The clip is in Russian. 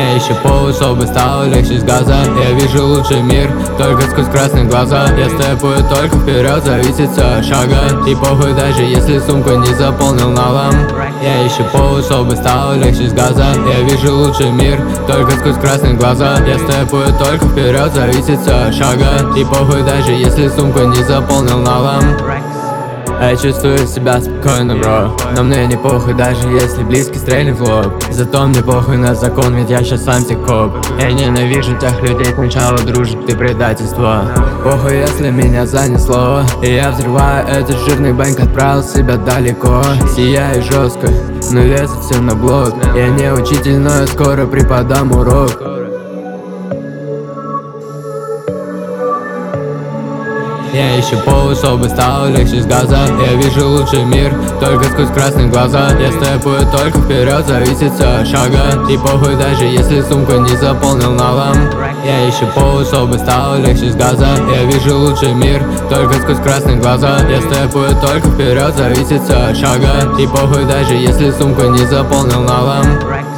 Я ищу повод, чтобы стало легче с газа. Я вижу лучший мир, только сквозь красные глаза. Я степую только вперед, зависит все от шага. И похуй, даже если сумку не заполнил налом. Я ищу повод, чтобы стало легче с газа. Я вижу лучший мир, только сквозь красные глаза. Я степую только вперед, зависит все от шага. И похуй, даже если сумку не заполнил налом. Я чувствую себя спокойно, бро. Но мне не похуй, даже если близкий стрельнет в лоб. Зато мне похуй на закон, ведь я щас сам коп. Я ненавижу тех людей, сначала дружит ты предательство. Похуй, если меня занесло, и я взрываю этот жирный бэнк, отправил себя далеко. Сияю жестко, но лезет все на блок. Я не учитель, но я скоро преподам урок. Я ищу повод, чтобы стало легче с газа. Я вижу лучший мир, только сквозь красные глаза. Я степую только вперед, зависит все от шага. И похуй, даже если сумку не заполнил налом. Я ищу повод, чтобы стало легче с газа. Я вижу лучший мир, только сквозь красные глаза. Я степую только вперед, зависит все от шага. И похуй, даже если сумку не заполнил налом.